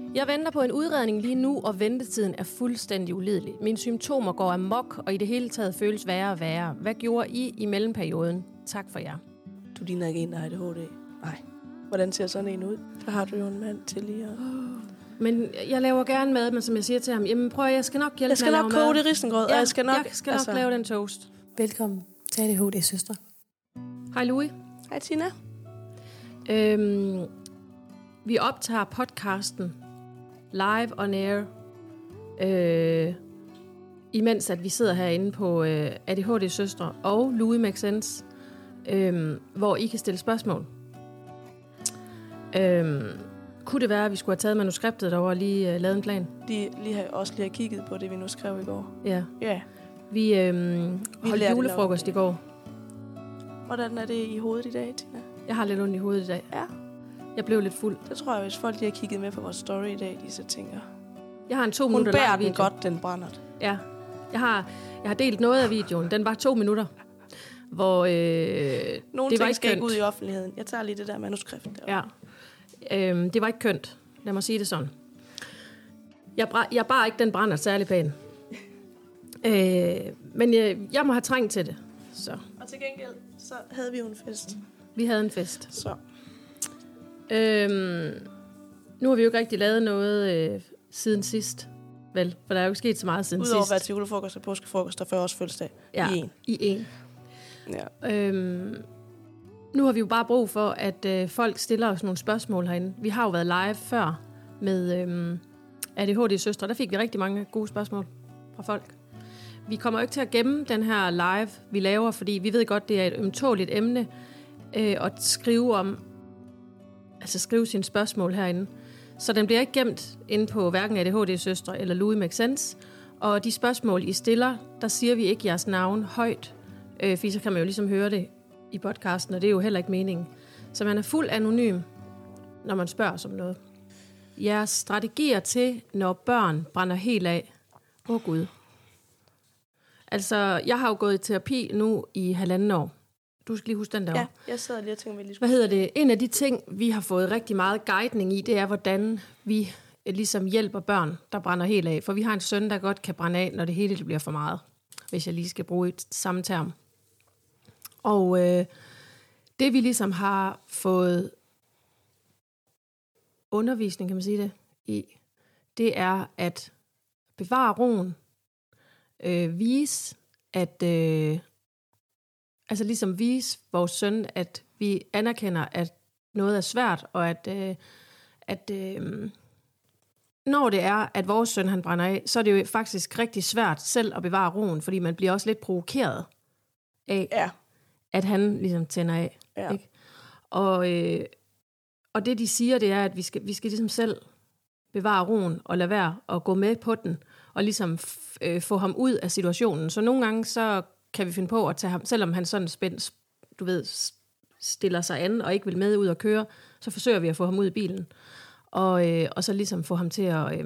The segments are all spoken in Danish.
Jeg venter på en udredning lige nu, og ventetiden er fuldstændig ulidelig. Mine symptomer går amok, og i det hele taget føles værre og værre. Hvad gjorde I mellemperioden? Tak for jer. Du ligner ikke en, der har ADHD. Nej. Hvordan ser sådan en ud? Så har du jo en mand til lige at... Men jeg laver gerne mad, men som jeg siger til ham, jamen prøv at jeg skal nok hjælpe Jeg skal nok koge det risengrød, og jeg skal nok lave den toast. Velkommen til ADHD, søstre. Hej Louis. Hej Tina. Vi optager podcasten live on air, imens at vi sidder herinde på ADHD Søstre og Louis Makes Sense, hvor I kan stille spørgsmål. Kunne det være, at vi skulle have taget manuskriptet derovre og lige lavet en plan? Lige har kigget på det, vi nu skrev i går. Ja. Ja. Vi holdt julefrokost i går. Hvordan er det i hovedet i dag, Tina? Jeg har lidt ondt i hovedet i dag. Ja. Jeg blev lidt fuld. Det tror jeg, hvis folk lige har kigget med på vores story i dag, de så tænker... Jeg har en 2 minutter lang video. Hun bærer den godt, den brænder. Ja. Jeg har delt noget af videoen. Den var 2 minutter. Hvor nogle det var ting skal ikke kønt. ud i offentligheden. Jeg tager lige det der manuskript der. Ja. Det var ikke kønt. Lad mig sige det sådan. Jeg bar ikke den brænder særlig pæn. Men jeg må have trængt til det. Så. Og til gengæld, så havde vi jo en fest. Vi havde en fest. Så. Nu har vi jo ikke rigtig lavet noget siden sidst. Vel, for der er jo ikke sket så meget siden sidst. Udover at være til julefrokost og påskefrokost og 40 års fødselsdag. Ja, i en. Ja. Nu har vi jo bare brug for, at folk stiller os nogle spørgsmål herinde. Vi har jo været live før med ADHD Søstre. Der fik vi rigtig mange gode spørgsmål fra folk. Vi kommer jo ikke til at gemme den her live, vi laver, fordi vi ved godt, det er et ømtåligt emne at skrive om, altså skrive sine spørgsmål herinde. Så den bliver ikke gemt inde på hverken ADHD Søstre eller Louis Makes Sense. Og de spørgsmål, I stiller, der siger vi ikke jeres navn højt, fordi så kan man jo ligesom høre det i podcasten, og det er jo heller ikke meningen. Så man er fuld anonym, når man spørger os om noget. Jeres strategier til, når børn brænder helt af. Gud. Altså, jeg har jo gået i terapi nu i 1,5 år. Du skal lige huske den der. Ja, jeg sidder lige og tænker, vi lige skulle... Hvad hedder det? En af de ting, vi har fået rigtig meget guidning i, det er, hvordan vi ligesom hjælper børn, der brænder helt af. For vi har en søn, der godt kan brænde af, når det hele bliver for meget. Hvis jeg lige skal bruge et samme term. Og det vi ligesom har fået undervisning, kan man sige det, i, det er at bevare roen, vise, at altså ligesom vise vores søn, at vi anerkender, at noget er svært, og at når det er, at vores søn han brænder af, så er det jo faktisk rigtig svært selv at bevare roen, fordi man bliver også lidt provokeret af, at han ligesom tænder af. Ja. Ikke? Og det de siger, det er, at vi skal ligesom selv bevare roen og lade være og gå med på den, og ligesom få ham ud af situationen. Så nogle gange, så kan vi finde på at tage ham, selvom han sådan spændt, du ved, stiller sig an og ikke vil med ud og køre, så forsøger vi at få ham ud i bilen. Og så ligesom få ham til at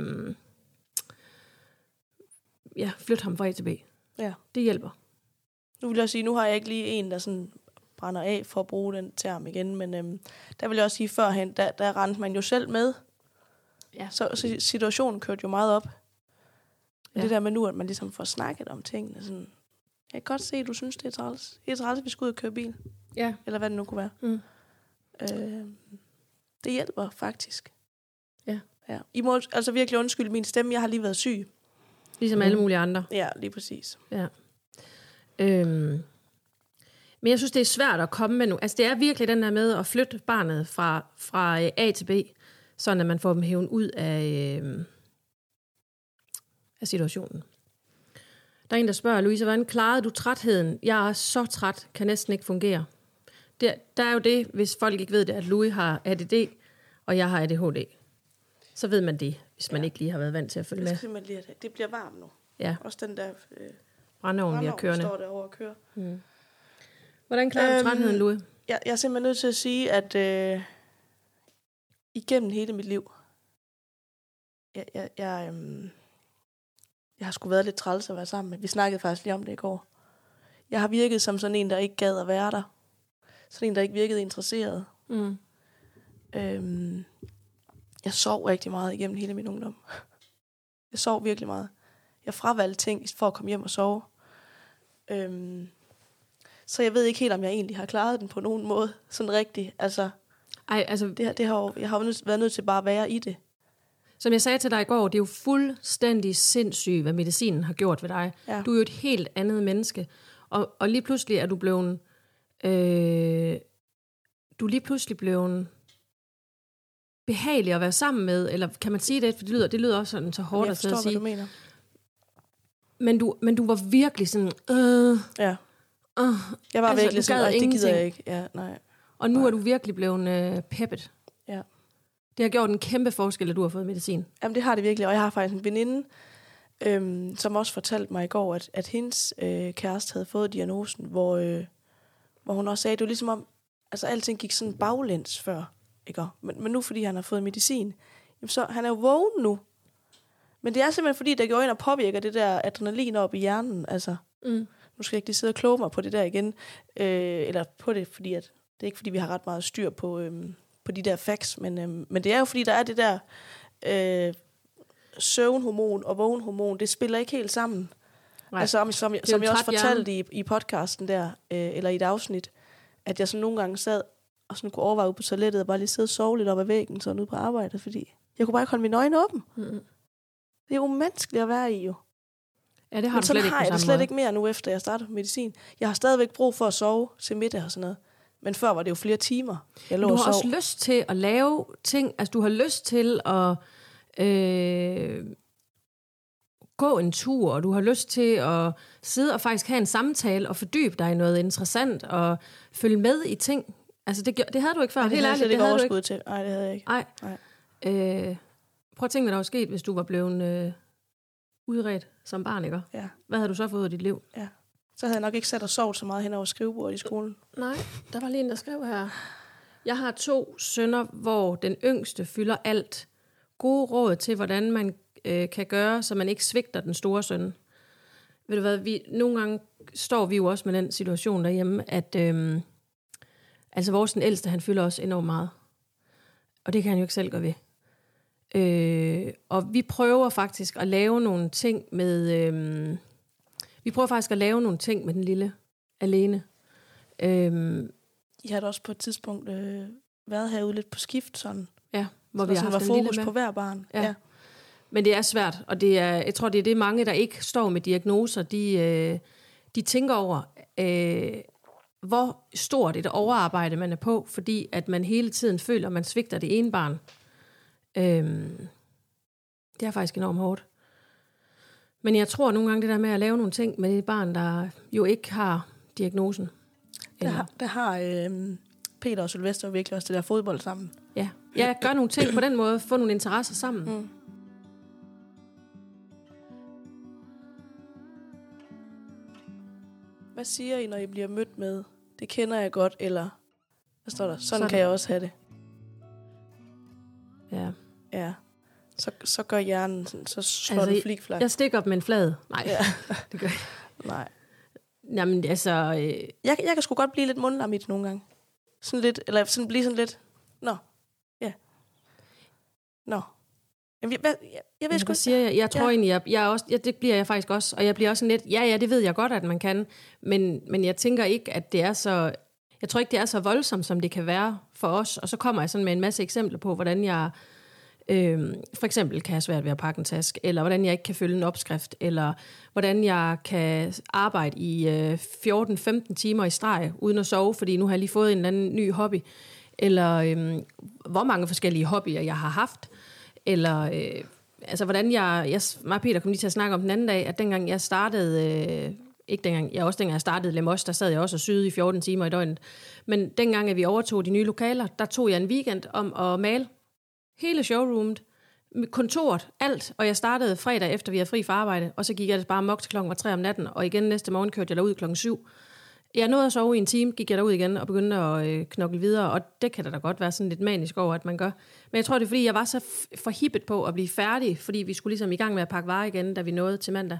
flytte ham fra A til B. Ja. Det hjælper. Nu vil jeg sige, nu har jeg ikke lige en, der sådan brænder af for at bruge den term igen, men der vil jeg også sige førhen, der rendte man jo selv med. Ja. Så situationen kørte jo meget op. Ja. Det der med nu, at man ligesom får snakket om tingene. Sådan, jeg kan godt se, at du synes, det er træls. Det er træls, at vi skal ud og køre bil. Ja. Eller hvad det nu kunne være. Mm. Det hjælper faktisk. Ja. I må altså virkelig undskylde min stemme. Jeg har lige været syg. Ligesom alle mulige andre. Ja, lige præcis. Ja. Men jeg synes, det er svært at komme med nu. Altså, det er virkelig den der med at flytte barnet fra A til B, sådan at man får dem hævet ud af situationen. Der er en, der spørger, Louise, hvordan klarede du trætheden? Jeg er så træt, kan næsten ikke fungere. Der er jo det, hvis folk ikke ved det, at Louis har ADD, og jeg har ADHD. Så ved man det, hvis man ikke lige har været vant til at følge med. Det bliver varmt nu. Ja. Også den der brændeovn, vi har kørende. står derovre og kører. Hvordan klarer du trætheden, Louis? Jeg er simpelthen nødt til at sige, at igennem hele mit liv, jeg har sgu været lidt træls at være sammen med. Vi snakkede faktisk lige om det i går. Jeg har virket som sådan en, der ikke gad at være der. Sådan en, der ikke virkede interesseret. Jeg sov rigtig meget igennem hele min ungdom. Jeg sov virkelig meget. Jeg fravalgte ting for at komme hjem og sove. Så jeg ved ikke helt, om jeg egentlig har klaret den på nogen måde. Sådan rigtigt. Altså, jeg har været nødt til bare at være i det. Som jeg sagde til dig i går, det er jo fuldstændig sindssygt, hvad medicinen har gjort ved dig. Ja. Du er jo et helt andet menneske. Og lige pludselig er du blevet... du er lige pludselig blevet behagelig at være sammen med, eller kan man sige det? For det lyder også sådan så hårdt at sige. Jeg forstår, hvad du mener. Men du var virkelig sådan... Ja. Jeg var virkelig sådan, det gider jeg ikke. Ja, nej. Og nu er du virkelig blevet peppet. Ja. Det har gjort en kæmpe forskel, at du har fået medicin. Jamen, det har det virkelig. Og jeg har faktisk en veninde, som også fortalte mig i går, at hendes kæreste havde fået diagnosen, hvor hun også sagde, at det var ligesom om, altså alting gik sådan baglæns før. Ikke? Men nu, fordi han har fået medicin, jamen, så han er jo vågen nu. Men det er simpelthen, fordi der går ind og påvirker det der adrenalin op i hjernen. Altså, nu skal jeg ikke lige sidde og kloge mig på det der igen. Eller på det, fordi at, det er ikke, fordi vi har ret meget styr på de der facts, men det er jo, fordi der er det der søvnhormon og vågenhormon, det spiller ikke helt sammen. Nej. Altså, som jeg også fortalte i podcasten der, eller i et afsnit, at jeg sådan nogle gange sad og sådan kunne overveje ud på toilettet og bare lige sidde og sove lidt op ad væggen, sådan ude på arbejdet, fordi jeg kunne bare ikke holde mine øjne åbne. Det er umenneskeligt at være i, jo. Ja, det har du slet ikke på samme måde. Men sådan har jeg det slet ikke mere nu, efter jeg startede medicin. Jeg har stadigvæk brug for at sove til middag og sådan noget. Men før var det jo flere timer, jeg lå og sov. Du har også lyst til at lave ting, altså du har lyst til at gå en tur, og du har lyst til at sidde og faktisk have en samtale og fordybe dig i noget interessant og følge med i ting. Altså det havde du ikke før. Nej, det havde jeg overskud til. Nej, det havde jeg ikke. Nej. Prøv at tænke, hvad der var sket, hvis du var blevet udredt som barn, ikke? Ja. Hvad havde du så fået i dit liv? Ja. Så havde jeg nok ikke sat og sovet så meget hen over skrivebordet i skolen. Nej, der var lige en, der skrev her. Jeg har 2 sønner, hvor den yngste fylder alt. Gode råd til, hvordan man kan gøre, så man ikke svigter den store søn. Ved du hvad, nogle gange står vi jo også med den situation derhjemme, at altså vores den ældste, han fylder også enormt meget. Og det kan han jo ikke selv gøre ved. Og vi prøver faktisk at lave nogle ting med... den lille alene. I har da også på et tidspunkt været herude lidt på skift, sådan. Ja, hvor så vi har haft fokus på hver barn. Ja. Men det er svært, og jeg tror, det er det mange, der ikke står med diagnoser, de tænker over, hvor stort et overarbejde man er på, fordi at man hele tiden føler, at man svigter det ene barn. Det er faktisk enormt hårdt. Men jeg tror nogle gange, det der med at lave nogle ting med det barn, der jo ikke har diagnosen. Der har Peter og Sylvester virkelig også det der fodbold sammen. Ja, jeg gør nogle ting på den måde, få nogle interesser sammen. Hvad siger I, når I bliver mødt med, det kender jeg godt, eller hvad står der? Sådan kan jeg også have det. Ja. Ja. Så gør hjernen, så slår altså, den flikflak. Jeg stikker op med en flad. Nej, ja. det gør jeg. Nej. Jamen, altså... Jeg kan sgu godt blive lidt mundlam i det nogle gange. Sådan lidt, eller sådan blive sådan lidt... Nå. Ja. Nå. Jamen, jeg ved sgu ikke... siger jeg? Jeg tror egentlig, jeg også, det bliver jeg faktisk også. Og jeg bliver også sådan lidt... Ja, det ved jeg godt, at man kan. Men jeg tænker ikke, at det er så... Jeg tror ikke, det er så voldsomt, som det kan være for os. Og så kommer jeg sådan med en masse eksempler på, hvordan jeg... for eksempel kan jeg have svært ved at pakke en taske, eller hvordan jeg ikke kan følge en opskrift, eller hvordan jeg kan arbejde i 14-15 timer i streg, uden at sove, fordi nu har jeg lige fået en eller anden ny hobby, eller hvor mange forskellige hobbyer jeg har haft, eller altså hvordan mig og Peter kom lige til at snakke om den anden dag, at dengang jeg startede, dengang jeg startede Lemos, der sad jeg også og syede i 14 timer i døgnet, men dengang at vi overtog de nye lokaler, der tog jeg en weekend om at male hele showroomet, kontoret, alt, og jeg startede fredag efter vi havde fri fra arbejde, og så gik jeg bare mok til klokken 3 om natten, og igen næste morgen kørte jeg derud klokken 7. Jeg nåede at sove i en time, gik jeg derud igen og begyndte at knokle videre, og det kan da godt være sådan lidt manisk over, at man gør. Men jeg tror, det er fordi, jeg var så forhippet på at blive færdig, fordi vi skulle ligesom i gang med at pakke varer igen, da vi nåede til mandag.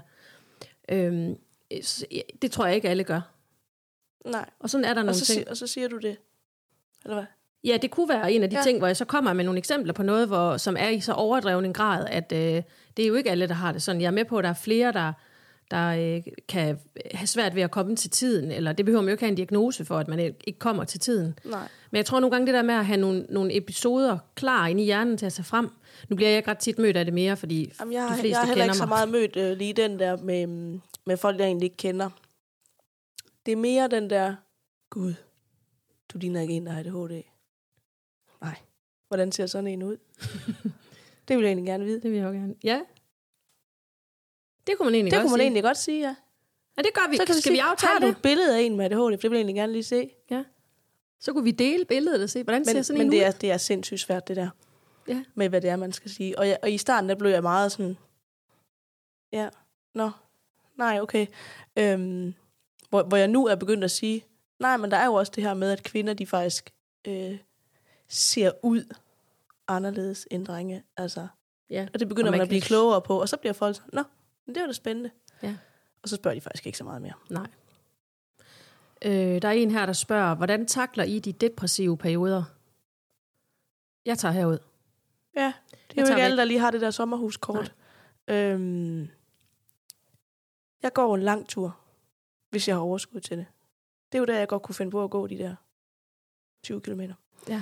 Det tror jeg ikke, alle gør. Nej. Og sådan er der nogle ting. Og så siger du det, eller hvad? Ja, det kunne være en af de ting, hvor jeg så kommer med nogle eksempler på noget, som er i så overdreven en grad, at det er jo ikke alle, der har det sådan. Jeg er med på, at der er flere, der kan have svært ved at komme til tiden, eller det behøver man jo ikke have en diagnose for, at man ikke kommer til tiden. Nej. Men jeg tror nogle gange, det der med at have nogle episoder klar inde i hjernen til at tage frem. Nu bliver jeg ikke ret tit mødt af det mere, fordi de fleste kender mig. Jeg har heller ikke så meget mødt lige den der med folk, jeg egentlig ikke kender. Det er mere den der, Gud, du ligner ikke en, der har ADHD. Nej. Hvordan ser sådan en ud? Det vil jeg egentlig gerne vide. Det vil jeg også gerne. Ja. Det kunne man egentlig det godt kunne man sige. egentlig godt sige, ja. Ja, det gør vi. Så kan Skal vi aftale har du det? et billede af en med ADHD, for det vil jeg egentlig gerne lige se. Ja. Så kunne vi dele billedet og se, hvordan ser sådan en ud. Men ud? det er sindssygt svært, det der. Ja. Med hvad det er, man skal sige. Og i starten, der blev jeg meget sådan, ja, nej, okay. Hvor jeg nu er begyndt at sige, nej, men der er jo også det her med, at kvinder, de faktisk ser ud anderledes end drenge. Altså, Ja. og det begynder man at blive klogere på, og så bliver folk sådan, men det var da spændende. Ja. Og så spørger de faktisk ikke så meget mere. Nej. Der er en her, der spørger, hvordan takler I de depressive perioder? Jeg tager herud. Ja, det er jo ikke alle, der lige har det der sommerhuskort. Jeg går en lang tur, hvis jeg har overskud til det. Det er jo der, jeg godt kunne finde på at gå de der 20 kilometer. Ja.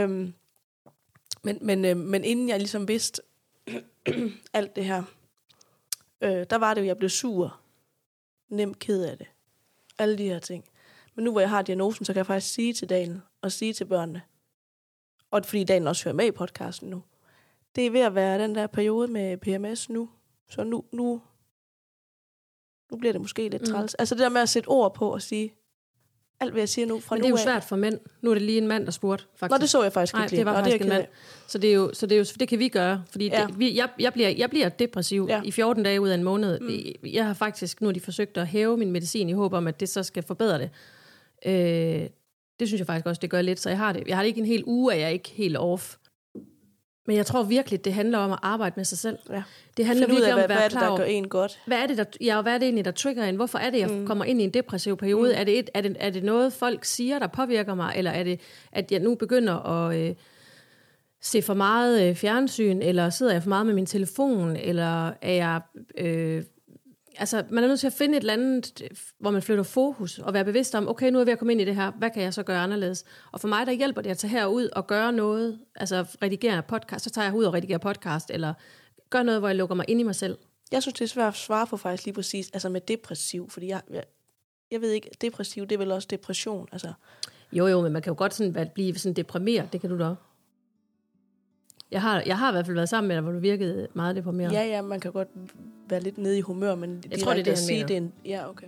Men inden jeg ligesom vidste alt det her, der var det jo, jeg blev sur, nemt ked af det. Alle de her ting. Men nu hvor jeg har diagnosen, så kan jeg faktisk sige til Daniel og sige til børnene, og fordi Daniel også hører med i podcasten nu, det er ved at være den der periode med PMS nu. Så nu bliver det måske lidt træls. Altså det der med at sætte ord på og sige, alt hvad jeg siger nu fra nu af. Men det er jo svært for mænd. Nu er det lige en mand, der spurgte, faktisk. Nå, det så jeg faktisk ikke lige. Det var faktisk en mand. Så det er jo, det kan vi gøre. Fordi jeg bliver depressiv i 14 dage ud af en måned. Jeg har faktisk, nu har de forsøgt at hæve min medicin i håb om, at det så skal forbedre det. Det synes jeg faktisk også, det gør lidt. Så jeg har det ikke en hel uge, at jeg ikke helt off. Men jeg tror virkelig, det handler om at arbejde med sig selv. Ja. Det handler virkelig om at være klar over, hvad er det, der gør en godt? Hvad er det egentlig, der trigger en? Hvorfor er det, jeg kommer ind i en depressiv periode? Er det noget, folk siger, der påvirker mig? Eller er det, at jeg nu begynder at se for meget fjernsyn? Eller sidder jeg for meget med min telefon? Eller er jeg... Altså, man er nødt til at finde et eller andet, hvor man flytter fokus, og være bevidst om, okay, nu er jeg ved at komme ind i det her, hvad kan jeg så gøre anderledes? Og for mig, der hjælper det at tage herud og gøre noget, altså redigere podcast, så tager jeg ud og redigerer podcast, eller gør noget, hvor jeg lukker mig ind i mig selv. Jeg synes, det er svært at svare på faktisk lige præcis, altså med depressiv, fordi jeg ved ikke, depressiv, det er vel også depression, altså. Jo, men man kan jo godt sådan blive sådan deprimeret, det kan du da. Jeg har i hvert fald været sammen med dig, hvor du virkede meget deprimeret. Ja, man kan godt være lidt nede i humør, men jeg tror, det er det, han mener. Ja, okay.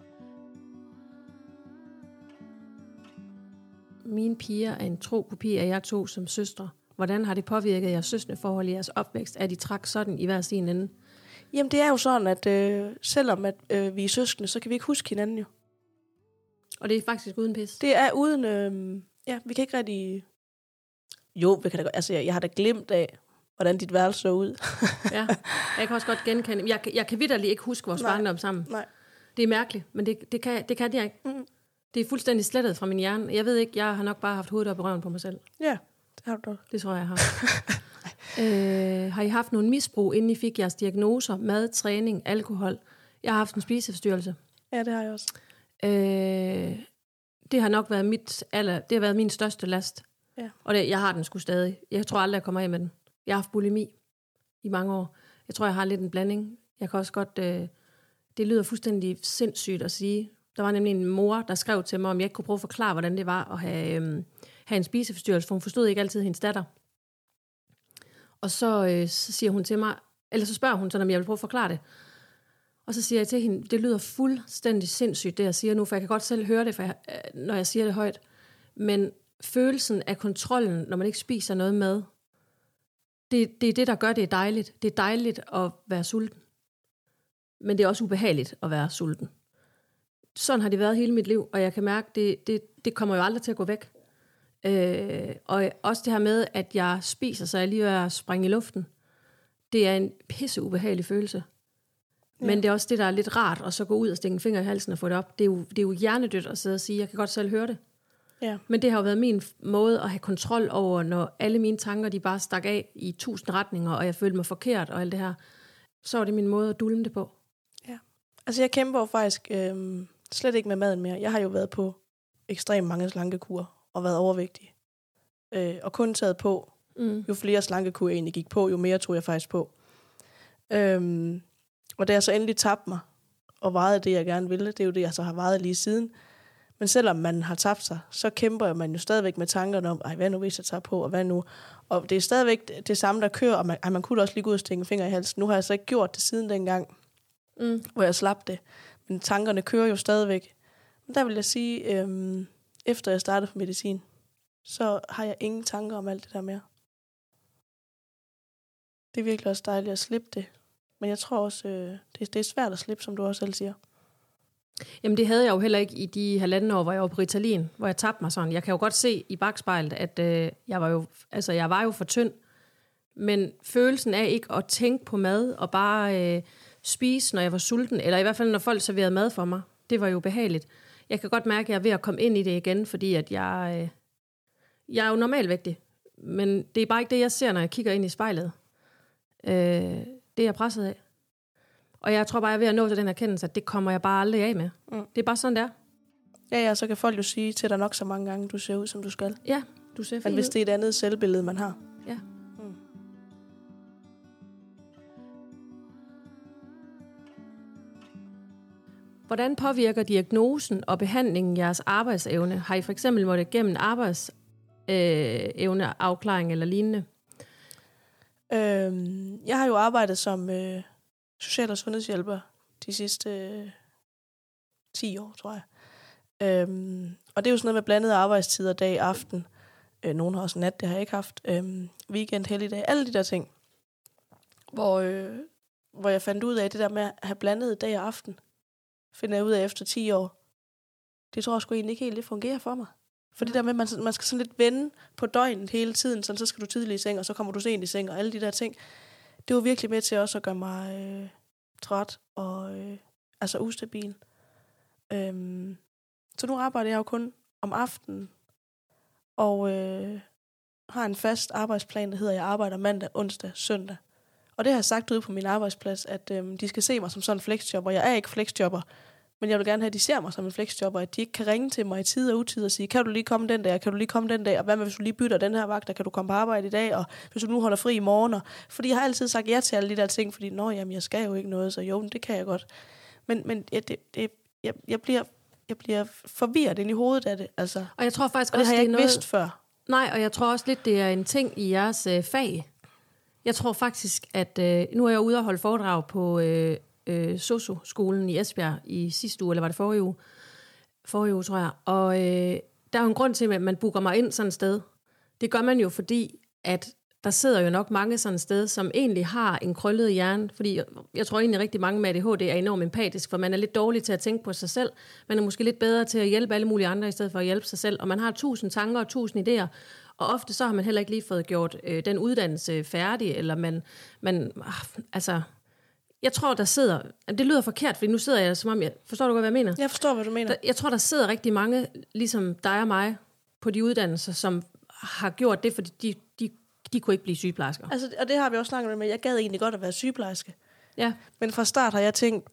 Mine piger er en tro kopi af jer to som søstre. Hvordan har det påvirket jeres søskendeforhold i jeres opvækst? Er de trak sådan i hver sin ende? Jamen, det er jo sådan, at selvom at, vi er søskende, så kan vi ikke huske hinanden jo. Og det er faktisk uden pis? Det er uden... vi kan ikke rigtig... Jo, vi kan da godt... Altså, jeg har da glemt af, hvordan dit værelse så ud. Ja, jeg kan også godt genkende. Jeg kan vitterligt ikke huske vores barndom sammen. Nej. Det er mærkeligt, men det kan jeg ikke. Mm. Det er fuldstændig slettet fra min hjerne. Jeg ved ikke, jeg har nok bare haft hovedet op i røven på mig selv. Ja, det har du da. Det tror jeg har. Har I haft nogle misbrug, inden I fik jeres diagnoser, mad, træning, alkohol? Jeg har haft en spiseforstyrrelse. Ja, det har jeg også. Det har nok været det har været min største last. Ja. Og jeg har den sgu stadig. Jeg tror aldrig, jeg kommer af med den. Jeg har haft bulimi i mange år. Jeg tror, jeg har lidt en blanding. Jeg kan også godt... det lyder fuldstændig sindssygt at sige. Der var nemlig en mor, der skrev til mig, om jeg ikke kunne prøve at forklare, hvordan det var at have en spiseforstyrrelse, for hun forstod ikke altid hendes datter. Og så siger hun til mig, eller så spørger hun sådan, om jeg vil prøve at forklare det. Og så siger jeg til hende, det lyder fuldstændig sindssygt, det jeg siger nu, for jeg kan godt selv høre det, når jeg siger det højt. Men følelsen af kontrollen, når man ikke spiser noget mad, det er det, der gør, det er dejligt. Det er dejligt at være sulten. Men det er også ubehageligt at være sulten. Sådan har det været hele mit liv, og jeg kan mærke, det kommer jo aldrig til at gå væk. Og også det her med, at jeg spiser, så jeg lige er at springe i luften, det er en pisse ubehagelig følelse. Ja. Men det er også det, der er lidt rart, at så gå ud og stikke en finger i halsen og få det op. Det er jo hjernedødt at sidde og sige, jeg kan godt selv høre det. Ja. Men det har jo været min måde at have kontrol over, når alle mine tanker, de bare stak af i 1000 retninger, og jeg følte mig forkert og alt det her. Så var det min måde at dulme det på. Ja. Altså jeg kæmper jo faktisk slet ikke med maden mere. Jeg har jo været på ekstremt mange slankekurer og været overvægtig. Og kun taget på. Jo flere slankekurer jeg egentlig gik på, jo mere tog jeg faktisk på. Og da jeg så endelig tabte mig, og vejede det, jeg gerne ville, det er jo det, jeg så har vejet lige siden. Men selvom man har tabt sig, så kæmper man jo stadigvæk med tankerne om, hvad nu hvis jeg tager på, og hvad nu? Og det er stadigvæk det samme, der kører, og man kunne også lige gå ud og stikke en finger i halsen. Nu har jeg så ikke gjort det siden dengang, hvor jeg slap det. Men tankerne kører jo stadigvæk. Men der vil jeg sige, efter jeg startede på medicin, så har jeg ingen tanker om alt det der mere. Det er virkelig også dejligt at slippe det. Men jeg tror også, det er svært at slippe, som du også selv siger. Jamen det havde jeg jo heller ikke i de 1,5 år, hvor jeg var på Ritalin, hvor jeg tabte mig sådan. Jeg kan jo godt se i bakspejlet, at jeg var jo for tynd. Men følelsen af ikke at tænke på mad og bare spise, når jeg var sulten, eller i hvert fald når folk serverede mad for mig, det var jo behageligt. Jeg kan godt mærke, at jeg er ved at komme ind i det igen, fordi at jeg er jo normalvægtig. Men det er bare ikke det, jeg ser, når jeg kigger ind i spejlet. Det er jeg presset af. Og jeg tror bare, jeg er ved at nå til den erkendelse, at det kommer jeg bare aldrig af med. Det er bare sådan, det er. Ja, så kan folk jo sige til dig nok så mange gange, du ser ud, som du skal. Ja, du ser fint ud. Men hvis det er et andet selvbillede, man har. Ja. Hvordan påvirker diagnosen og behandlingen jeres arbejdsevne? Har I for eksempel måttet gennem arbejdsevneafklaring eller lignende? Jeg har jo arbejdet som social- og sundhedshjælper de sidste 10 år, tror jeg. Og det er jo sådan noget med blandede arbejdstider, dag, aften. Nogle har også nat, det har jeg ikke haft. Weekend, helligdag, alle de der ting. Hvor jeg fandt ud af det der med at have blandet dag og aften. Finder jeg ud af efter 10 år. Det tror jeg sgu egentlig ikke helt, det fungerer for mig. For det der med, at man skal sådan lidt vende på døgnet hele tiden, så skal du tidligt i seng, og så kommer du sent i seng, og alle de der ting. Det var virkelig med til også at gøre mig træt og altså ustabil. Så nu arbejder jeg jo kun om aftenen, og har en fast arbejdsplan, der hedder, at jeg arbejder mandag, onsdag, søndag. Og det har jeg sagt ude på min arbejdsplads, at de skal se mig som sådan en flexjobber. Jeg er ikke flexjobber, men jeg vil gerne have, at de ser mig som en flexjobber, at de ikke kan ringe til mig i tid og utid og sige, kan du lige komme den dag, kan du lige komme den dag, og hvad med, hvis du lige bytter den her vagt, der kan du komme på arbejde i dag, og hvis du nu holder fri i morgen. Fordi jeg har altid sagt ja til alle de der ting, fordi jamen, jeg skal jo ikke noget, så jo, det kan jeg godt. Men jeg bliver forvirret ind i hovedet af det. Altså. Og jeg tror faktisk og det også, har jeg det ikke vidst før. Nej, og jeg tror også lidt, det er en ting i jeres fag. Jeg tror faktisk, at nu er jeg ude og holde foredrag på SOSU-skolen i Esbjerg i sidste uge, eller var det forrige uge? Forrige uge, tror jeg. Og der er jo en grund til, at man booker mig ind sådan et sted. Det gør man jo, fordi at der sidder jo nok mange sådan et sted, som egentlig har en krøllet hjerne, fordi jeg tror egentlig rigtig mange med ADHD er enormt empatisk, for man er lidt dårlig til at tænke på sig selv. Man er måske lidt bedre til at hjælpe alle mulige andre, i stedet for at hjælpe sig selv. Og man har 1000 tanker og 1000 idéer, og ofte så har man heller ikke lige fået gjort den uddannelse færdig, eller altså, jeg tror, der sidder, det lyder forkert, fordi nu sidder jeg som om, forstår du godt, hvad jeg mener? Jeg forstår, hvad du mener. Jeg tror, der sidder rigtig mange, ligesom dig og mig, på de uddannelser, som har gjort det, fordi de kunne ikke blive sygeplejersker. Altså, og det har vi også snakket med. Jeg gad egentlig godt at være sygeplejerske. Ja. Men fra start har jeg tænkt,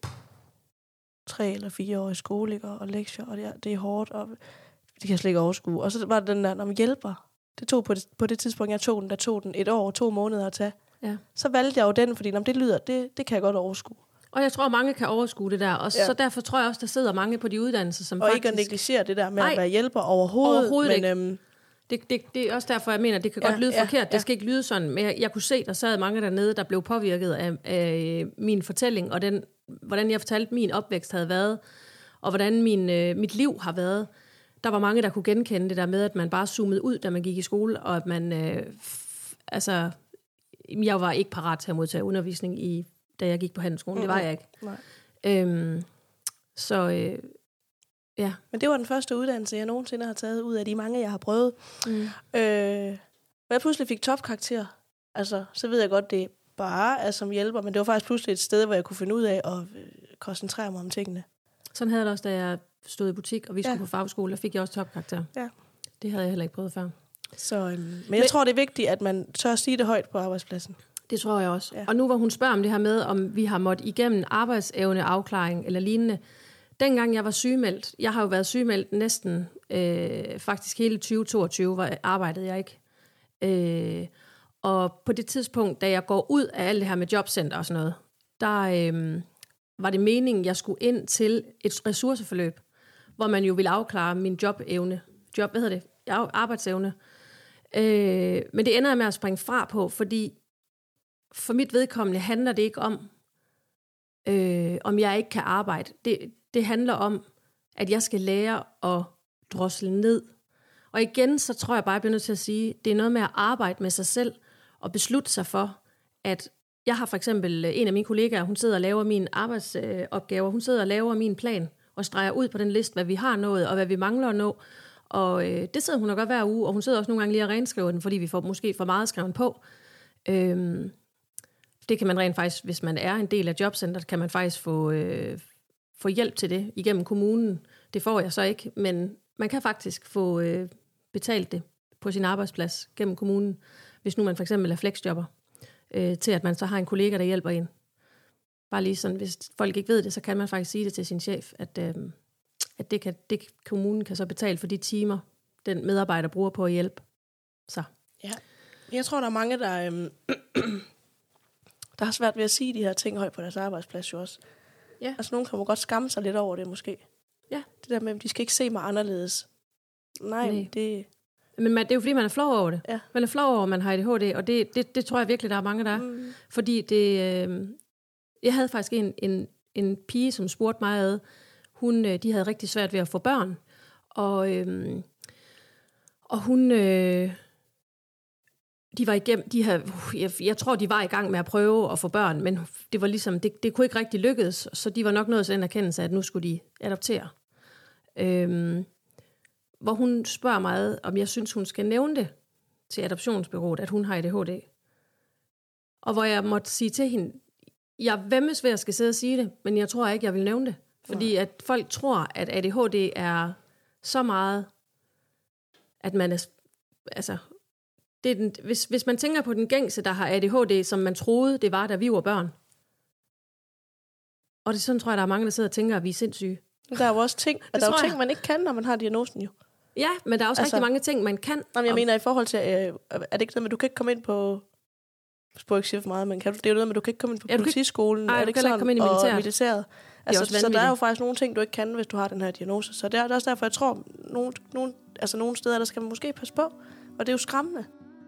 3 eller 4 år i skole, ikke? Og lektier, og det er hårdt, og det kan jeg slet ikke overskue. Og så var det den der, når man hjælper. Det tog på det tidspunkt, jeg tog den 1 år og 2 måneder at tage. Ja. Så valgte jeg jo den, fordi det kan jeg godt overskue. Og jeg tror, mange kan overskue det der. Og så derfor tror jeg også, der sidder mange på de uddannelser, som og faktisk... ikke at negligere det der med at være hjælper overhovedet men, ikke. Det er også derfor, jeg mener, at det kan godt lyde forkert. Det skal ikke lyde sådan. Men jeg kunne se, der sad mange dernede, der blev påvirket af min fortælling, og hvordan jeg fortalte, min opvækst havde været, og hvordan mit liv har været. Der var mange, der kunne genkende det der med, at man bare zoomede ud, da man gik i skole, og at man... jeg var ikke parat til at modtage undervisning, da jeg gik på handelsskolen. Det var jeg ikke. Nej. Ja. Men det var den første uddannelse, jeg nogensinde har taget ud af de mange, jeg har prøvet. Hvor jeg pludselig fik topkarakter, altså, så ved jeg godt, det bare er som hjælper, men det var faktisk pludselig et sted, hvor jeg kunne finde ud af at koncentrere mig om tingene. Sådan havde det også, da jeg stod i butik, og vi skulle på fagskole, der fik jeg også topkarakter. Ja. Det havde jeg heller ikke prøvet før. Så, men jeg tror, det er vigtigt, at man tør at sige det højt på arbejdspladsen. Det tror jeg også. Ja. Og nu hvor hun spørger om det her med, om vi har måttet igennem arbejdsevneafklaring eller lignende. Dengang jeg var sygemeldt, jeg har jo været sygemeldt næsten faktisk hele 2022, hvor arbejdede jeg ikke. Og på det tidspunkt, da jeg går ud af alt det her med jobcenter og sådan noget, der var det meningen, jeg skulle ind til et ressourceforløb, hvor man jo ville afklare min jobevne. Arbejdsevne. Men det ender jeg med at springe fra på, fordi for mit vedkommende handler det ikke om jeg ikke kan arbejde. Det handler om, at jeg skal lære at drosle ned. Og igen, så tror jeg bare, jeg bliver nødt til at sige, det er noget med at arbejde med sig selv og beslutte sig for, at jeg har for eksempel en af mine kollegaer, hun sidder og laver mine arbejdsopgaver, hun sidder og laver min plan og streger ud på den liste, hvad vi har nået og hvad vi mangler at nå. Og det sidder hun nok godt hver uge, og hun sidder også nogle gange lige og renskriver den, fordi vi får måske for meget skrevet på. Det kan man rent faktisk, hvis man er en del af jobcentret, kan man faktisk få hjælp til det igennem kommunen. Det får jeg så ikke, men man kan faktisk få betalt det på sin arbejdsplads gennem kommunen, hvis nu man for eksempel er flexjobber, til at man så har en kollega, der hjælper en. Bare lige sådan, hvis folk ikke ved det, så kan man faktisk sige det til sin chef, at kommunen kan så betale for de timer, den medarbejder bruger på at hjælpe. Så. Ja. Jeg tror, der er mange, der har svært ved at sige de her ting højt på deres arbejdsplads jo også. Ja. Altså, nogen kan jo godt skamme sig lidt over det, måske. Ja. Det der med, at de skal ikke se mig anderledes. Nej. Det... Men det er jo fordi, man er flov over det. Ja. Man er flov over, at man har ADHD, og det tror jeg virkelig, der er mange, der er. Fordi jeg havde faktisk en pige, som spurgte mig ad, de havde rigtig svært ved at få børn, og hun... De var igennem, jeg tror, de var i gang med at prøve at få børn, men det var ligesom, det kunne ikke rigtig lykkedes, så de var nok nået til den erkendelse, at nu skulle de adoptere. Hvor hun spørger mig, om jeg synes, hun skal nævne det til adoptionsbureauet, at hun har ADHD. Og hvor jeg måtte sige til hende, jeg væmmes ved at skal sidde og sige det, men jeg tror ikke, jeg vil nævne det. Fordi at folk tror, at ADHD er så meget, at man er... Altså, hvis man tænker på den gængse, der har ADHD, som man troede, det var, da vi var børn. Og det sådan tror jeg, der er mange, der sidder og tænker, at vi er sindssyge. Der er jo også ting, man ikke kan, når man har diagnosen jo. Ja, men der er også rigtig mange ting, man kan. Jeg mener i forhold til, er det ikke noget med, du kan ikke komme ind på... Jeg ikke sige for meget, men det er jo noget med, du kan ikke komme ind på politiskolen. Nej, er det ikke sådan, komme ind i militæret. Altså, så der er jo faktisk nogle ting, du ikke kan, hvis du har den her diagnose. Så det er også derfor, jeg tror, nogle steder, der skal man måske passe på. Og det er jo skræmmende.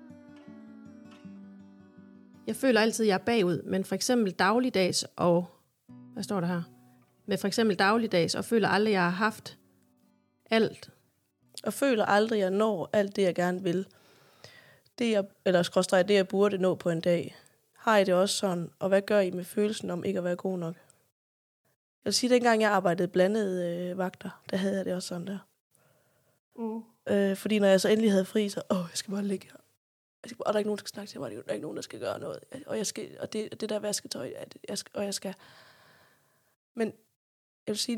Jeg føler altid, at jeg er bagud, men for eksempel dagligdags og... Hvad står der her? Med for eksempel dagligdags, og føler aldrig, at jeg har haft alt. Og føler aldrig, at jeg når alt det, jeg gerne vil. Det, jeg burde nå på en dag. Har I det også sådan? Og hvad gør I med følelsen om ikke at være god nok? Jeg vil sige, at dengang jeg arbejdede blandede vagter, der havde jeg det også sådan der. Fordi når jeg så endelig havde fri, så jeg skal bare ligge her. Og der er ikke nogen, der skal snakke til mig, der er ikke nogen, der skal gøre noget. Og det der vasketøj, jeg skal... Men jeg vil sige,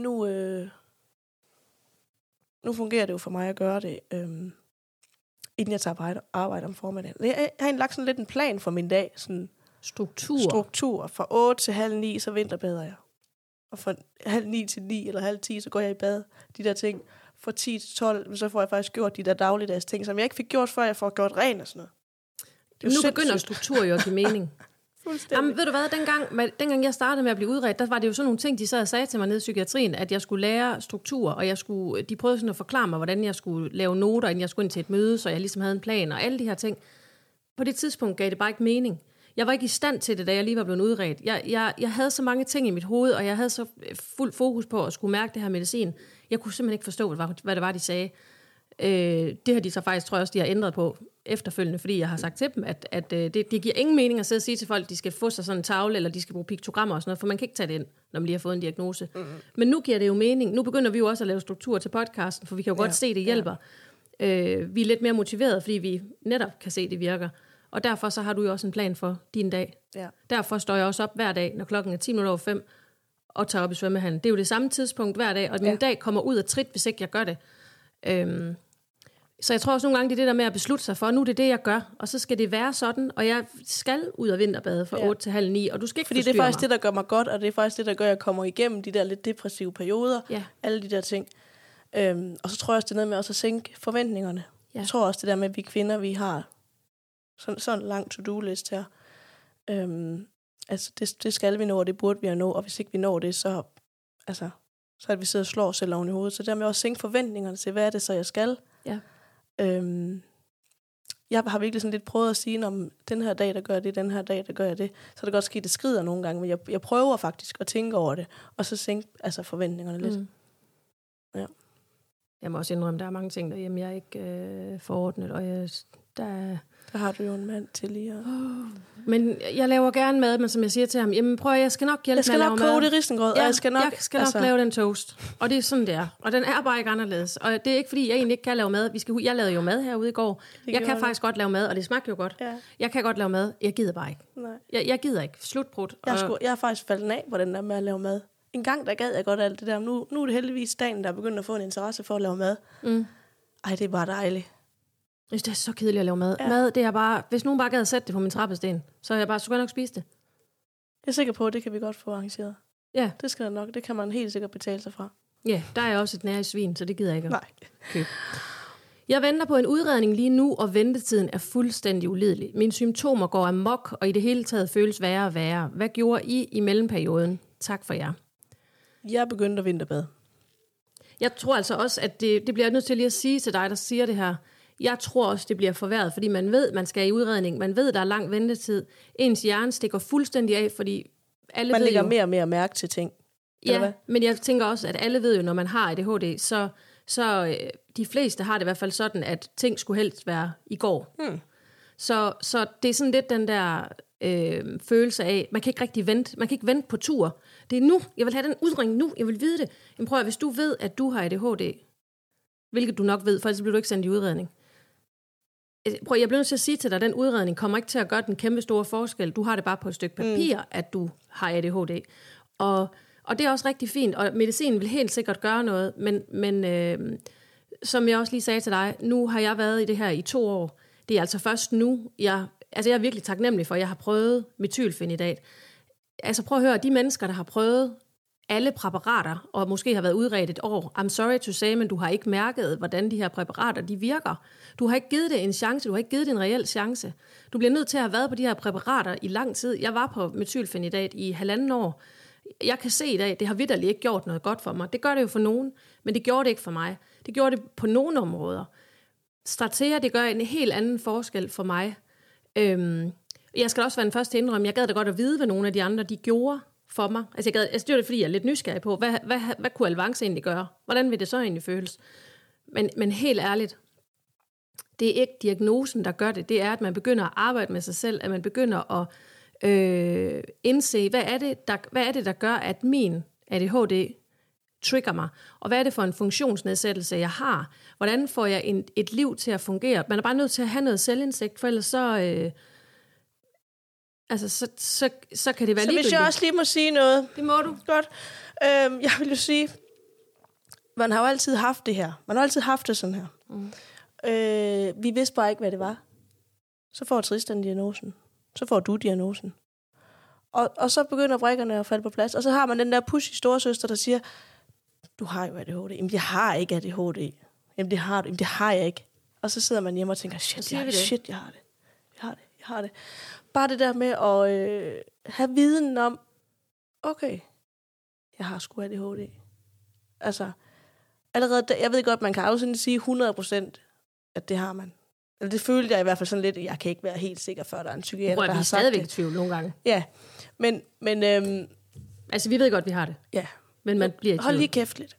nu fungerer det jo for mig at gøre det, inden jeg tager på arbejde om formiddagen. Jeg har egentlig lagt sådan lidt en plan for min dag. Sådan struktur. Fra 8 til halv 9, så vinterbader jeg. Og fra halv 9 til 9 eller halv 10, så går jeg i bad. De der ting. Fra 10 til 12, så får jeg faktisk gjort de der dagligdags ting, som jeg ikke fik gjort, før jeg får gjort rent og sådan noget. Nu begynder struktur jo at give mening. Jamen, ved du hvad, dengang jeg startede med at blive udredt, der var det jo sådan nogle ting, de sad og sagde til mig nede i psykiatrien, at jeg skulle lære struktur, og de prøvede sådan at forklare mig, hvordan jeg skulle lave noter, inden jeg skulle ind til et møde, så jeg ligesom havde en plan, og alle de her ting. På det tidspunkt gav det bare ikke mening. Jeg var ikke i stand til det, da jeg lige var blevet udredt. Jeg havde så mange ting i mit hoved, og jeg havde så fuld fokus på at skulle mærke det her medicin. Jeg kunne simpelthen ikke forstå, hvad det var, de sagde. Det har de så faktisk, tror jeg også, de har ændret på efterfølgende, fordi jeg har sagt til dem, at det giver ingen mening at sidde og sige til folk, at de skal få sig sådan en tavle, eller de skal bruge piktogrammer og sådan noget, for man kan ikke tage det ind, når man lige har fået en diagnose. Mm-hmm. Men nu giver det jo mening. Nu begynder vi jo også at lave struktur til podcasten, for vi kan jo godt se, at det hjælper. Ja. Vi er lidt mere motiverede, fordi vi netop kan se, at det virker. Og derfor så har du jo også en plan for din dag. Ja. Derfor står jeg også op hver dag, når klokken er 5:10, og tager op i svømmehallen. Det er jo det samme tidspunkt hver dag, og min dag kommer ud af trit, hvis ikke jeg gør det. Så jeg tror også nogle gange, det er det der med at beslutte sig for, nu er det det, jeg gør, og så skal det være sådan, og jeg skal ud og vinterbade fra 8 til halv 9, og du skal ikke fordi det er faktisk det, der gør mig godt, og det er faktisk det, der gør, at jeg kommer igennem de der lidt depressive perioder, alle de der ting. Og så tror jeg også, det er noget med også at sænke forventningerne. Ja. Jeg tror også, det der med, at vi kvinder, vi har sådan en lang to-do-list her. Altså, det skal vi nå, og det burde vi nå, og hvis ikke vi når det, så at vi sidder og slår os selv oven i hovedet. Så der med også sænke forventningerne til, hvad er det så, jeg skal? Ja. Jeg har virkelig sådan lidt prøvet at sige, om den her dag, der gør jeg det, den her dag, der gør jeg det. Så er det godt ske, det skrider nogle gange, men jeg prøver faktisk at tænke over det, og så sænke forventningerne lidt. Ja. Jeg må også indrømme, der er mange ting derhjemme, jeg ikke forordnet, og der har du jo en mand til lige. Men jeg laver gerne mad, men som jeg siger til ham, jamen prøv, jeg skal nok hjælpe med at lave mad. Jeg skal nok koge det risengrød, og jeg skal nok lave den toast. Og det er sådan, det er. Og den er bare ikke anderledes. Og det er ikke, fordi jeg egentlig ikke kan lave mad. Jeg lavede jo mad herude i går. Jeg kan faktisk godt lave mad, og det smagte jo godt. Ja. Jeg kan godt lave mad. Jeg gider bare ikke. Nej. Jeg gider ikke. Slutbrud. Jeg har faktisk faldet af på den der med at lave mad. En gang, der gad jeg godt alt det der. Nu er det heldigvis dagen, der er begyndt at få en interesse for at lave mad. Ej, det er bare dejligt. Jeg synes, det er så kedeligt at lave mad. Ja. Mad, det er bare... Hvis nogen bare gad at sætte det på min trappesten, så jeg bare skulle nok spise det. Jeg er sikker på, at det kan vi godt få arrangeret. Ja. Det skal der nok. Det kan man helt sikkert betale sig fra. Ja, der er også et nære svin, så det gider jeg ikke. Nej. Okay. Jeg venter på en udredning lige nu, og ventetiden er fuldstændig ulidelig. Mine symptomer går amok, og i det hele taget føles værre og værre. Hvad gjorde I mellemperioden? Tak for jer. Jeg begyndte at vinterbade. Jeg tror altså også, at det bliver jeg nødt til lige at sige til dig, der siger det her. Jeg tror også, det bliver forværret, fordi man ved, man skal i udredning. Man ved, der er lang ventetid. Ens hjerne stikker fuldstændig af, fordi alle man ved lægger jo, mere og mere mærke til ting. Ja, men jeg tænker også, at alle ved jo, når man har ADHD, så de fleste har det i hvert fald sådan, at ting skulle helst være i går. Så det er sådan lidt den der følelse af, man kan ikke rigtig vente. Man kan ikke vente på tur. Det er nu. Jeg vil have den udredning nu. Jeg vil vide det. Men prøv at, hvis du ved, at du har ADHD, hvilket du nok ved, for ellers bliver du ikke sendt i udredning. Prøv, jeg bliver nødt til at sige til dig, at den udredning kommer ikke til at gøre den kæmpe store forskel. Du har det bare på et stykke papir, at du har ADHD. Og det er også rigtig fint, og medicinen vil helt sikkert gøre noget, men som jeg også lige sagde til dig, nu har jeg været i det her i 2 år. Det er altså først nu, jeg er virkelig taknemmelig for, at jeg har prøvet methylphenidat. Altså prøv at høre, de mennesker, der har prøvet alle præparater, og måske har været udredt et år, I'm sorry to say, men du har ikke mærket, hvordan de her præparater, de virker. Du har ikke givet det en chance, du har ikke givet det en reel chance. Du bliver nødt til at have været på de her præparater i lang tid. Jeg var på methylphenidat i 1,5 år. Jeg kan se i dag, det har vitterligt ikke gjort noget godt for mig. Det gør det jo for nogen, men det gjorde det ikke for mig. Det gjorde det på nogle områder. Strateger, det gør en helt anden forskel for mig. Jeg skal også være den første til at indrømme, jeg gad da godt at vide, hvad nogle af de andre, de gjorde for mig. Altså det var det, fordi jeg er lidt nysgerrig på, hvad kunne Alvance egentlig gøre? Hvordan vil det så egentlig føles? Men helt ærligt, det er ikke diagnosen, der gør det. Det er, at man begynder at arbejde med sig selv, at man begynder at indse, hvad er det, der gør, at min ADHD trigger mig? Og hvad er det for en funktionsnedsættelse, jeg har? Hvordan får jeg et liv til at fungere? Man er bare nødt til at have noget selvindsigt, for ellers så kan det være ligegyldigt. Så hvis jeg også lige må sige noget. Det må du. Godt. Jeg vil jo sige, man har jo altid haft det her. Man har altid haft det sådan her. Vi vidste bare ikke, hvad det var. Så får Tristan diagnosen. Så får du diagnosen. Og så begynder brikkerne at falde på plads. Og så har man den der pushy storesøster, der siger, du har jo ADHD. Jamen, jeg har ikke ADHD. Jamen, det har du. Jamen, det har jeg ikke. Og så sidder man hjemme og tænker, shit, jeg har det. Bare det der med at have viden om, okay, jeg har sgu ADHD. Altså, allerede, jeg ved godt, man kan afsynligt sige 100%, at det har man. Eller det følte jeg i hvert fald sådan lidt, jeg kan ikke være helt sikker, før der er en psykiater, der har sagt det. Vi er stadigvæk i tvivl nogle gange. Ja, men altså, vi ved godt, vi har det. Ja. Men man bliver i tvivl. Hold lige kæft lidt.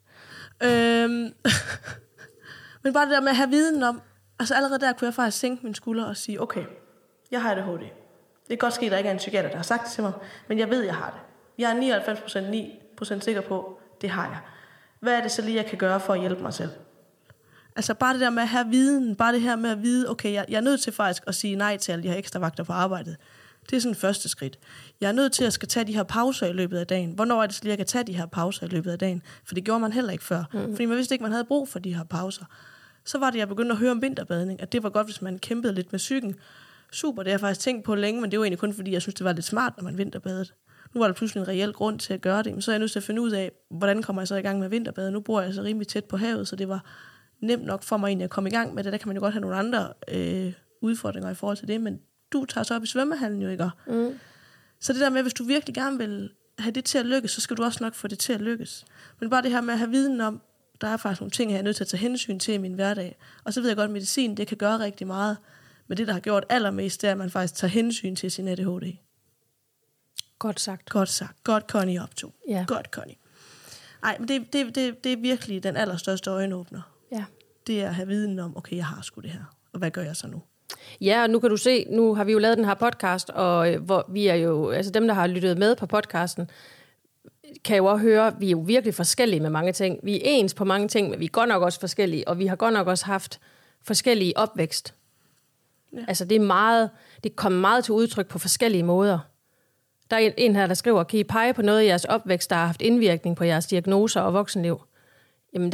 Men bare det der med at have viden om, altså allerede der kunne jeg faktisk sænke mine skuldre og sige, okay, jeg har ADHD. Det kan godt ske, at der ikke er en psykiater, der har sagt det til mig, men jeg ved, jeg har det. Jeg er 99% sikker på, det har jeg. Hvad er det så lige, jeg kan gøre for at hjælpe mig selv? Altså bare det der med at have viden, bare det her med at vide, okay, jeg er nødt til faktisk at sige nej til alle de her ekstra vagter på arbejdet. Det er sådan første skridt. Jeg er nødt til at skal tage de her pauser i løbet af dagen. Hvornår er det så lige, jeg kan tage de her pauser i løbet af dagen? For det gjorde man heller ikke før. Fordi man vidste ikke, man havde brug for de her pauser. Så var det, jeg begyndte at høre om vinterbadning, at det var godt, hvis man kæmpede lidt med psyken. Super, det har jeg faktisk tænkt på længe, men det var egentlig kun, fordi jeg synes, det var lidt smart, når man vinterbadede. Nu var der pludselig en reel grund til at gøre det, men så er jeg nødt til at finde ud af, hvordan kommer jeg så i gang med vinterbade. Nu bor jeg så rimelig tæt på havet, så det var nemt nok for mig egentlig at komme i gang med det. Der kan man jo godt have nogle andre udfordringer i forhold til det, men du tager så op i svømmehallen jo, ikke? Så det der med, hvis du virkelig gerne vil have det til at lykkes, så skal du også nok få det til at lykkes. Men bare det her med at have viden om, der er faktisk nogle ting, jeg er nødt til at tage hensyn til i min hverdag. Og så ved jeg godt, at medicin, det kan gøre rigtig meget. Men det, der har gjort allermest, det er, at man faktisk tager hensyn til sin ADHD. Godt sagt. Godt sagt. Godt, Connie, optog. Ja. Godt, Connie. Nej, men det er virkelig den allerstørste øjenåbner. Ja. Det er at have viden om, okay, jeg har sgu det her. Og hvad gør jeg så nu? Ja, og nu kan du se, nu har vi jo lavet den her podcast, og hvor vi er jo, altså dem, der har lyttet med på podcasten, kan jo også høre, vi er jo virkelig forskellige med mange ting. Vi er ens på mange ting, men vi er godt nok også forskellige, og vi har godt nok også haft forskellige opvækst. Ja. Altså det kommer meget til udtryk på forskellige måder. Der er en her, der skriver, kan I pege på noget i jeres opvækst, der har haft indvirkning på jeres diagnoser og voksenliv? Jamen,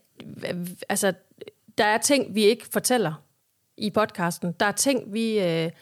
der er ting, vi ikke fortæller i podcasten. Der er ting, vi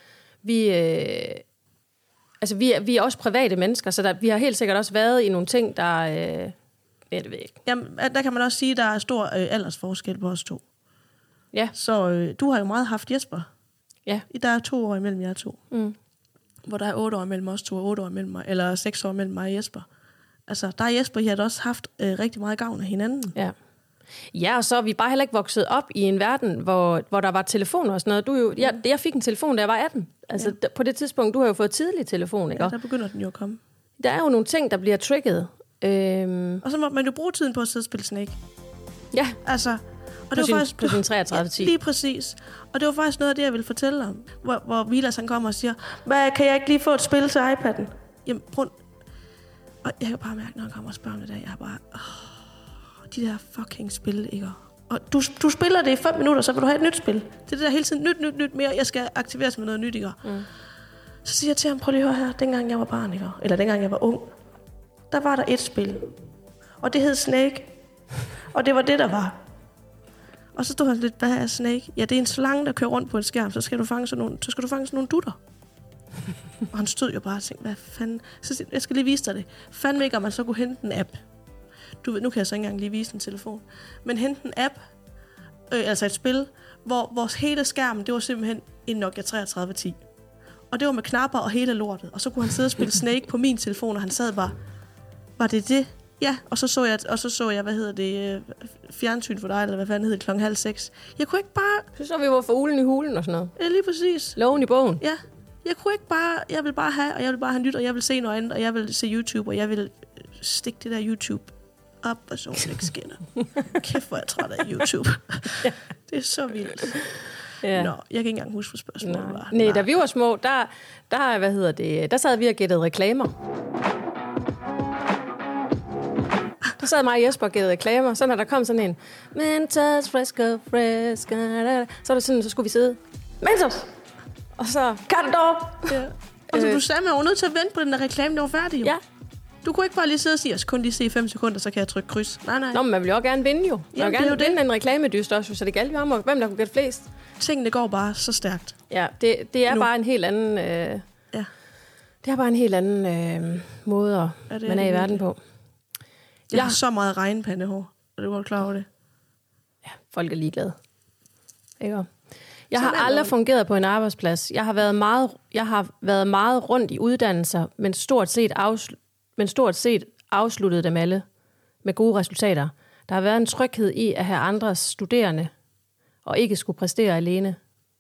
er også private mennesker, så vi har helt sikkert også været i nogle ting, der... det ved jeg ikke. Jamen, der kan man også sige, at der er stor aldersforskel på os to. Ja. Så du har jo meget haft Jesper. Ja. Der er 2 år imellem jer to. Hvor der er 8 år mellem os to, og 8 år mellem mig, eller 6 år mellem mig og Jesper. Altså, der er Jesper, I har også haft rigtig meget gavn af hinanden. Ja. Ja, og så er vi bare heller ikke vokset op i en verden, hvor der var telefoner og sådan noget. Jeg fik en telefon, da jeg var 18. Altså, på det tidspunkt, du har jo fået tidlig telefon, ikke? Ja, der begynder den jo at komme. Der er jo nogle ting, der bliver trigget. Og så må man jo bruge tiden på at sidde og spille Snake. Ja. Altså... Og det var på sin 33-10. Lige præcis. Og det var faktisk noget af det, jeg ville fortælle om. Hvor Vilas han kommer og siger, hvad, kan jeg ikke lige få et spil til iPad'en? Jamen, prøv. Og jeg kan bare mærke, når han kommer og spørger om det der, jeg har bare, de der fucking spil, ikke? Og du spiller det i 5 minutter, så vil du have et nyt spil. Det er det der hele tiden, nyt mere, jeg skal aktiveres med noget nyt, ikke? Så siger jeg til ham, prøv lige at høre her, dengang jeg var barn, ikke? Eller dengang jeg var ung, der var der et spil. Og det hed Snake. Og det var det, der var. Og så stod han lidt, hvad er Snake? Ja, det er en slange, der kører rundt på en skærm, så skal du fange sådan nogle dutter. Og han stod jo bare og tænkte, hvad fanden? Så jeg skal lige vise dig det. Fandme ikke, om man så kunne hente en app. Du ved, nu kan jeg så ikke engang lige vise en telefon. Men hente en app, altså et spil, hvor vores hele skærm, det var simpelthen en Nokia 3310. Og det var med knapper og hele lortet. Og så kunne han sidde og spille Snake på min telefon, og han sad bare, var det? Ja, og så så jeg, hvad hedder det, fjernsyn for dig, eller hvad fanden hedder det, 5:30. Jeg kunne ikke bare... Så vi var for ulen i hulen og sådan noget. Ja, lige præcis. Loven i bogen. Ja, jeg vil bare have nyt, og jeg vil se noget andet, og jeg vil se YouTube, og jeg vil stikke det der YouTube op, og så ikke skinner. Kæft, hvor jeg træt af YouTube. Ja. Det er så vildt. Ja. Nå, jeg kan ikke engang huske, hvad spørgsmålet var. Nej, da vi var små, der sad vi og gættede reklamer. Der sad mig og Jesper og gættede reklamer. Så når der kom sådan en Mentos, fresco, så er det sådan, så skulle vi sidde Mentos! Og så Catador! Ja. Og så du sagde, at jeg var nødt til at vente på den der reklame, der var færdig jo. Ja. Du kunne ikke bare lige sidde og sige, jeg skal kun lige se 5 sekunder, så kan jeg trykke kryds. Nej. Nå, men man vil jo også gerne vinde jo. Man vil gerne vinde en reklamedyst også, så det galt vi om, hvem der kunne gætte flest. Tingene går bare så stærkt. Ja, det er bare en helt anden... Det er bare en helt anden måde, man er i verden på. Jeg har så meget regnpandehår. Er du godt klar over det? Ja, folk er ligeglade. Ikke? Jeg har aldrig fungeret på en arbejdsplads. Jeg har været meget rundt i uddannelser, men stort set afsluttet dem alle med gode resultater. Der har været en tryghed i at have andres studerende og ikke skulle præstere alene.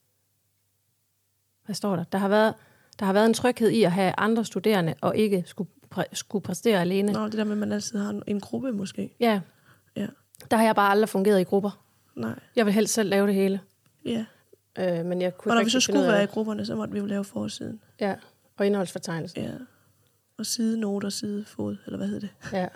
Hvad står der? Der har været en tryghed i at have andre studerende og ikke skulle præstere alene. Nå, det der med, at man altid har en gruppe måske. Ja. Der har jeg bare aldrig fungeret i grupper. Nej. Jeg vil helst selv lave det hele. Ja. Men jeg kunne og når vi så skulle være i grupperne, så måtte vi jo lave forsiden. Ja, og indholdsfortegnelsen. Ja. Og sidenoter, sidefod, eller hvad hedder det? Ja.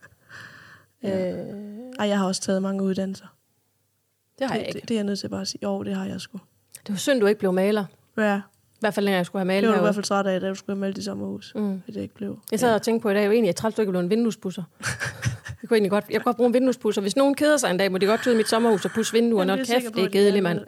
Ej, jeg har også taget mange uddannelser. Det har jeg ikke. Det er jeg nødt til bare at sige. Jo, det har jeg sgu. Det var synd, du ikke blev maler. Ja. I hvert fald, når jeg skulle have malet. Det var i hvert fald træt af, da du skulle have malet i sommerhus. Det ikke blev. Jeg sad og tænkte på i dag, jo egentlig, jeg træt, du ikke blev en vinduespusser. Jeg kunne kunne egentlig godt, jeg kunne godt bruge en vinduespusser. Hvis nogen keder sig en dag, må de godt tage ud i mit sommerhus og pusse vinduerne. Og kæft, det er kedeligt, mand.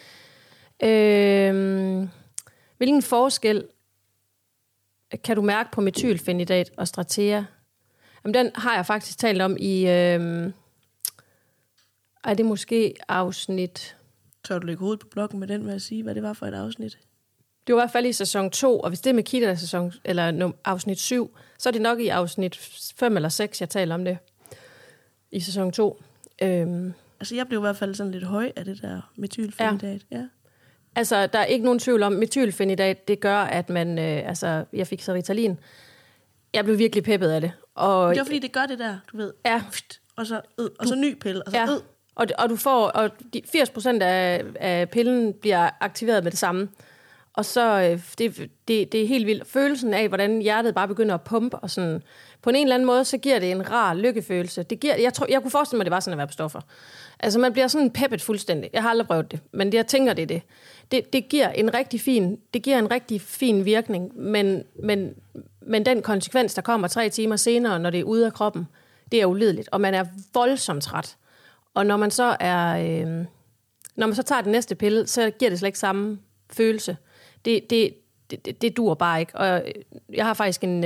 Ja. Hvilken forskel kan du mærke på metylfenidat og stratea? Jamen, den har jeg faktisk talt om i... det er måske afsnit... Tør du lægge hovedet på blokken med den med at sige, hvad det var for et afsnit? Det var i hvert fald i sæson 2, og hvis det er med Kita eller afsnit 7, så er det nok i afsnit 5 eller 6, jeg taler om det. I sæson 2. Altså, jeg blev i hvert fald sådan lidt høj af det der metylfenidat. Ja. Altså, der er ikke nogen tvivl om, metylfenidat, det gør, at man... jeg fik så Ritalin. Jeg blev virkelig peppet af det. Og det var fordi, det gør det der, du ved. Ja. Og så ny pille, og så ja. Og du får... Og 80% af pillen bliver aktiveret med det samme. Og så, det er helt vildt. Følelsen af, hvordan hjertet bare begynder at pumpe, og sådan, på en eller anden måde, så giver det en rar lykkefølelse. Det giver, jeg kunne forestille mig, at det var sådan at være på stoffer. Altså, man bliver sådan peppet fuldstændig. Jeg har aldrig prøvet det, men jeg tænker, det er det. Det giver en rigtig fin virkning, men den konsekvens, der kommer 3 timer senere, når det er ude af kroppen, det er ulideligt, og man er voldsomt træt. Og når man så tager den næste pille, så giver det slet ikke samme følelse. Det dur bare ikke. Og jeg har faktisk en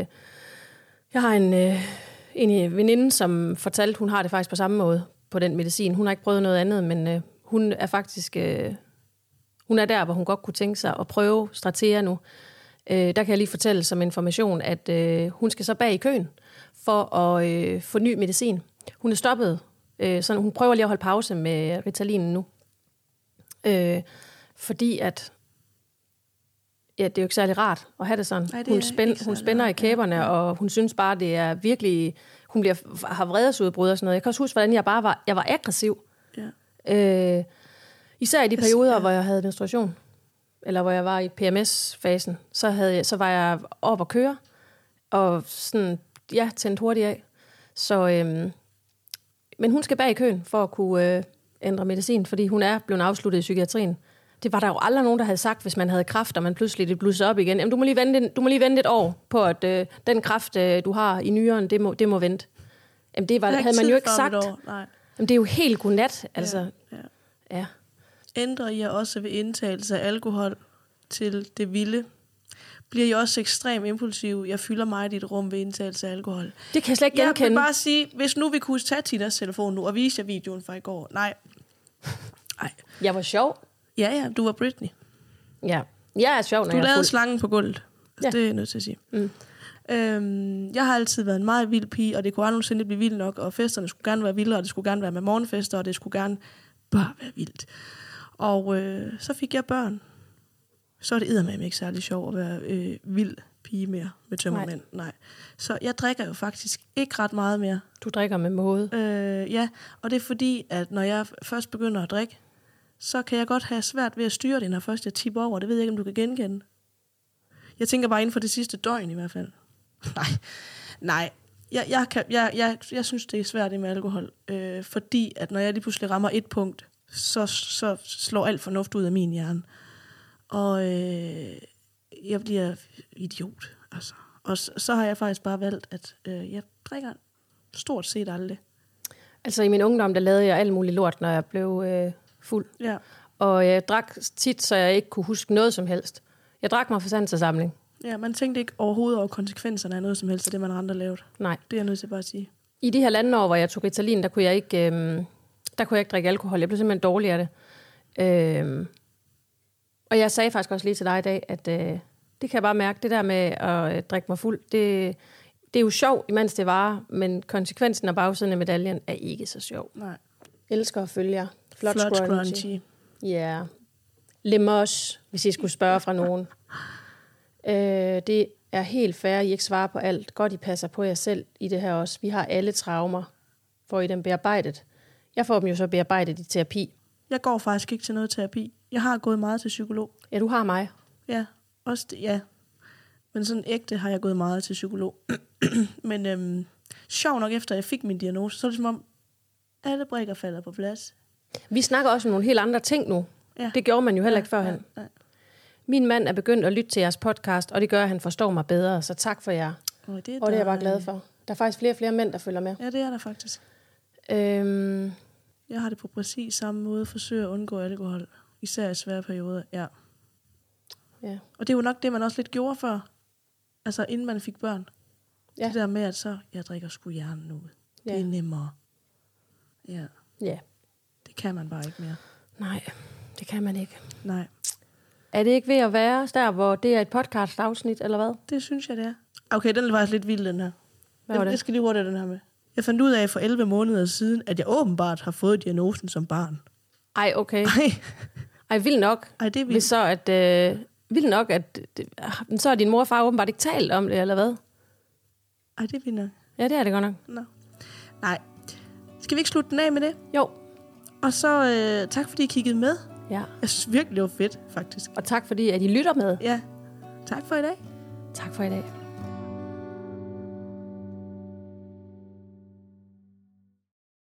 veninde, som fortalte, hun har det faktisk på samme måde på den medicin. Hun har ikke prøvet noget andet, men hun er faktisk hun er der, hvor hun godt kunne tænke sig at prøve stratea nu. Der kan jeg lige fortælle som information, at hun skal så bag i køen for at få ny medicin. Hun er stoppet, så hun prøver lige at holde pause med Ritalinen nu. Fordi at det er jo ikke særlig rart at have det sådan. Nej, hun spænder i kæberne, og hun synes bare, det er virkelig... Hun har vredesudbrud og sådan noget. Jeg kan også huske, hvordan jeg var aggressiv. Ja. Især i de perioder, hvor jeg havde menstruation, eller hvor jeg var i PMS-fasen, så var jeg oppe at køre, og sådan, tændt hurtigt af. Så, men hun skal bag i køen for at kunne ændre medicin, fordi hun er blevet afsluttet i psykiatrien. Det var der jo aldrig nogen, der havde sagt, hvis man havde kræft, og man pludselig det blusser op igen. Jamen, du må lige vente et år på, at den kræft, du har i nyren, det må vente. Jamen, det havde man jo ikke sagt. Nej. Jamen, det er jo helt godnat. Altså. Ja. Ændrer I også ved indtagelse af alkohol til det vilde? Bliver I også ekstremt impulsive? Jeg fylder mig i dit rum ved indtagelse af alkohol. Det kan jeg slet ikke genkende. Jeg vil bare sige, hvis nu vi kunne tage Tinas telefon nu og vise jer videoen fra i går. Nej. Jeg var sjov. Ja, du var Britney. Ja, jeg er sjov, når du jeg er lavede fuld. slangen på gulvet. Ja. Det er jeg nødt til at sige. Jeg har altid været en meget vild pige, og det kunne aldrig nogensinde blive vildt nok, og festerne skulle gerne være vilde, og det skulle gerne være med morgenfester, og det skulle gerne bare være vildt. Og så fik jeg børn. Så er det eddermame ikke særlig sjovt at være vild pige mere med tømmermænd. Nej. Så jeg drikker jo faktisk ikke ret meget mere. Du drikker med måde. Ja, og det er fordi, at når jeg først begynder at drikke, så kan jeg godt have svært ved at styre det, når først jeg tipper over. Det ved jeg ikke, om du kan genkende. Jeg tænker bare inden for det sidste døgn i hvert fald. Nej. Jeg synes, det er svært det med alkohol. Fordi, at når jeg lige pludselig rammer et punkt, så slår alt fornuft ud af min hjerne. Og jeg bliver idiot. Altså. Og så har jeg faktisk bare valgt, at jeg drikker stort set aldrig. Altså i min ungdom, der lavede jeg alt muligt lort, når jeg blev fuld. Ja. Og jeg drak tit, så jeg ikke kunne huske noget som helst. Jeg drak mig for sandsforsamling. Ja, man tænkte ikke overhovedet over konsekvenserne af noget som helst af det, man andre lavede. Nej. Det er jeg nødt til bare at sige. I de her 1,5 år, hvor jeg tog Ritalin, der kunne jeg ikke drikke alkohol. Jeg blev simpelthen dårlig af det. Og jeg sagde faktisk også lige til dig i dag, at det kan jeg bare mærke, det der med at drikke mig fuld, det er jo sjov, imens det varer, men konsekvensen af bagsiden af medaljen er ikke så sjov. Nej. Elsker at følge jer. Flot scrunchy. Ja. Limoges, hvis I skulle spørge fra nogen. Det er helt fair, I ikke svarer på alt. Godt, I passer på jer selv i det her også. Vi har alle traumer. Får I dem bearbejdet? Jeg får dem jo så bearbejdet i terapi. Jeg går faktisk ikke til noget terapi. Jeg har gået meget til psykolog. Ja, du har mig. Ja, også det, ja. Men sådan ægte har jeg gået meget til psykolog. Men sjov nok, efter jeg fik min diagnose, så er det som om, alle brikker falder på plads. Vi snakker også om nogle helt andre ting nu. Ja. Det gjorde man jo heller ikke førhen. Ja. Min mand er begyndt at lytte til jeres podcast, og det gør, at han forstår mig bedre. Så tak for jer. Det er jeg bare glad for. Der er faktisk flere og flere mænd, der følger med. Ja, det er der faktisk. Jeg har det på præcis samme måde. Forsøger at undgå alkohol. Især i svære perioder, ja. Ja. Og det er jo nok det, man også lidt gjorde før. Altså, inden man fik børn. Ja. Det der med, at så, jeg drikker sgu hjernen ud. Ja. Det er nemmere. Ja. Ja. Det kan man bare ikke mere. Nej, det kan man ikke. Nej. Er det ikke ved at være der, hvor det er et podcast-afsnit, eller hvad? Det synes jeg, det er. Okay, den er faktisk lidt vild, den her. Hvad var det? Jeg skal lige hurtigt den her med. Jeg fandt ud af for 11 måneder siden, at jeg åbenbart har fået diagnosen som barn. Ej, okay. Ej, vildt nok. Ej, det er vildt. Hvis så, at... vildt nok, at... så har din mor og far åbenbart ikke talt om det, eller hvad? Ej, det er vildt nok. Ja, det er det godt nok. Nå. Nej. Skal vi ikke slutte den af med det? Jo. Og så tak, fordi I kiggede med. Ja. Jeg synes virkelig, det var fedt, faktisk. Og tak, fordi at I lytter med. Ja. Tak for i dag. Tak for i dag.